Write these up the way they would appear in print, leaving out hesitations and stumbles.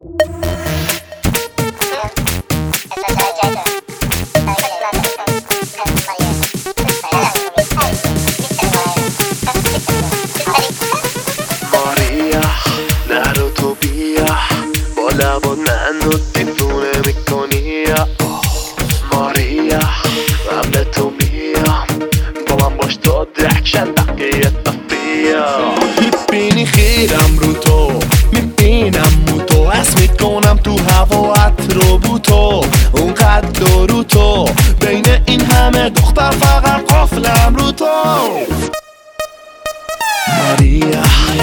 ماریا نرو تو بیا با لبا منو دیوونه میکنی. ماریا قبل تو میام با من باش تا درکشن بقیه بیا. میبینی خیرم رو تو، میبینم رو تو، حس میکنم تو هوات رو بو تو، اونقدر رو تو، بین این همه دختر فقط قافلم رو تو. ماریا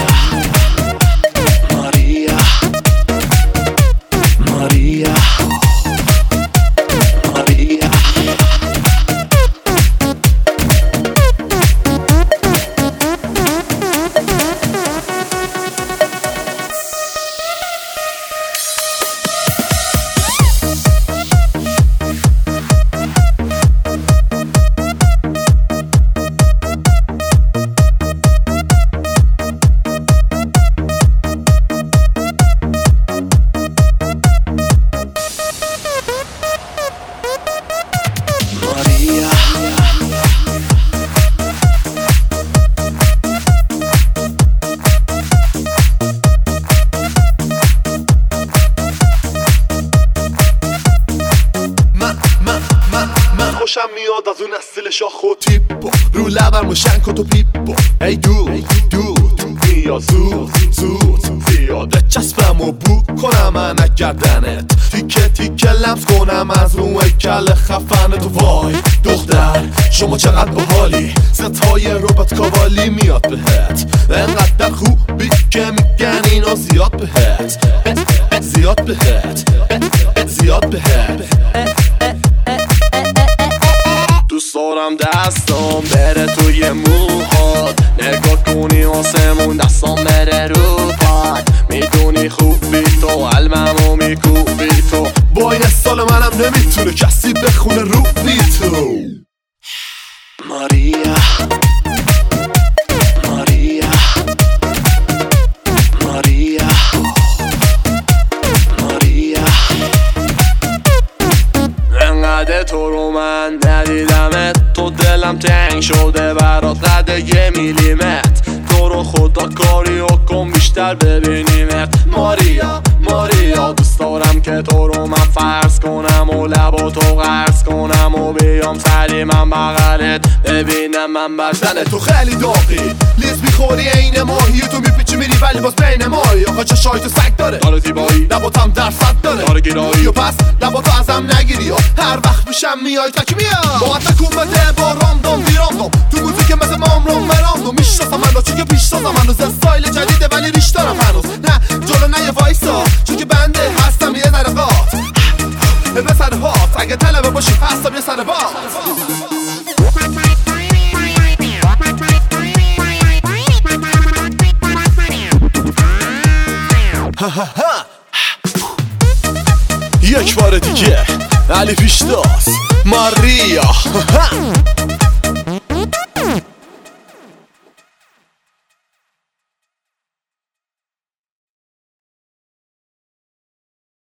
ماریا ماریا ماریا خوشم میاد از اون استیل شاخ و تیپو، رو لبم و شنک تو پیپو. ای دو بیا زود زیاده چسبم و بو کنم من گردنت، تیکه لمس کنم از رو کل خفن تو. وای دختر شما چقدر باحالی، ستای روبات کاوالی میاد بهت، انقدر خوبی که میگن اینو زیاد بهت، زیاد بهت، زیاد بهت. دوست دارم دستم بره توی موهات، نگاه کنی آسمون دستم بره رو پات، میدونی خوبی تو علممو میکوبی تو، با این سال منم نمیتونه کسی بخونه رو بی تو. ماریا ماریا ماریا ماریا انقدر تو رو من ندیدمت، تو دلم تنگ شده برات قد یه میلیمت، تو رو خدا کاری و کن بیشتر ببینیمت. ماریا ماریا دوست دارم که تو رو من فرض کنم و لبا تو قرض کنم و بیام سری من بغلت ببینم من بدن تو خیلی داغی، لیز میخوری این ماهی، تو میپیچی میری ولی باز بین ماهی. آقا چشای تو سگ داره، داره زیبایی، لباتم درصد داره، داره گرایی، و پس لباتو ازم نگیری و هر وقت میشم میای تک میام با تکون بده با راندوم بیراندوم، تو موزیک مثل مامرون مراندوم، میشناسم من رو چون که پیشتازم هنوز، استایل جدیده ولی ریش دارم هنوز، نه جلو نه یه وایسا چون که بنده هستم یه ذره قات به سر هات، اگه طلبه باشی هستم یه سر باز. یک بار دیگه علی پیشتاز ماریا